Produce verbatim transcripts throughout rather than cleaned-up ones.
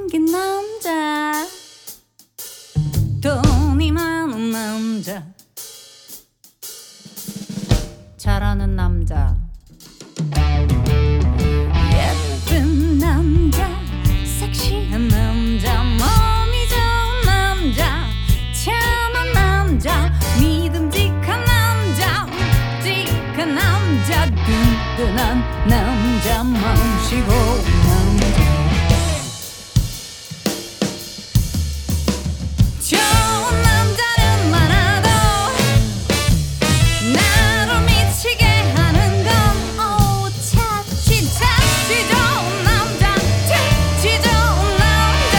잘생긴 남자, 돈이 많은 남자, 잘하는 남자, 예쁜 남자, 섹시한 남자, 몸이 좋은 남자, 참한 남자, 믿음직한 남자, 묵직한 남자, 든든한 남자, 마음씨고 남자. 좋은 남자는 많아도 나를 미치게 하는 건 오, 차치 차치 좋은 남자, 차치 좋은 남자.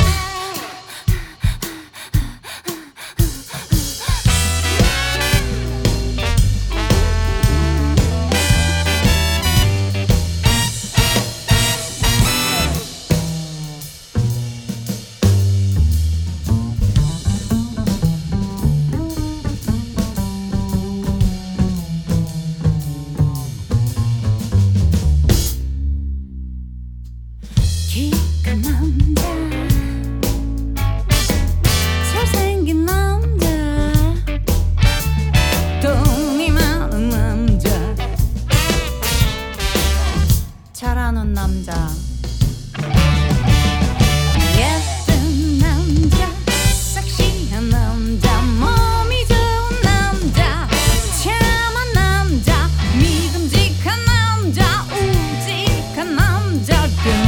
키큰 남자, 잘생긴 남자, 돈이 많은 남자, 잘하는 남자, 예쁜 남자, 섹시한 남자, 몸이 좋은 남자, 참한 남자, 믿음직한 남자, 우직한 남자.